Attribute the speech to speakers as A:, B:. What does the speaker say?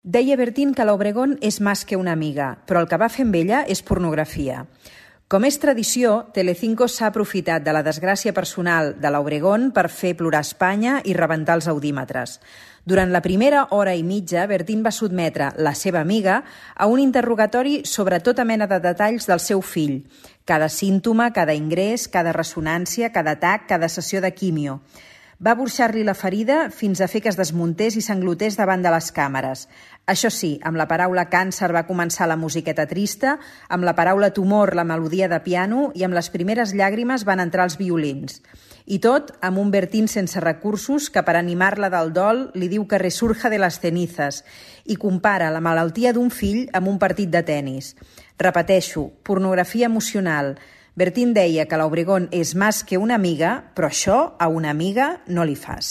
A: Deia Bertín que l'Obregón és més que una amiga, però el que va fer amb ella és pornografia. Com és tradició, Telecinco s'ha aprofitat de la desgràcia personal de l'Obregón per fer plorar Espanya i rebentar els audímetres. Durant la primera hora i mitja, Bertín va sotmetre la seva amiga a un interrogatori sobre tota mena de detalls del seu fill. Cada símptoma, cada ingrés, cada ressonància, cada tac, cada sessió de quimio. Va burxar-li la ferida fins a fer que es desmuntés i s'englotés davant de les càmeres. Això sí, amb la paraula càncer va començar la musiqueta trista, amb la paraula tumor la melodia de piano i amb les primeres llàgrimes van entrar els violins. I tot amb un Bertín sense recursos que per animar-la del dol li diu que resurja de les cenizas i compara la malaltia d'un fill amb un partit de tenis. Repeteixo, pornografia emocional. Bertín deia que l'Obregón és més que una amiga, però això a una amiga no li fas.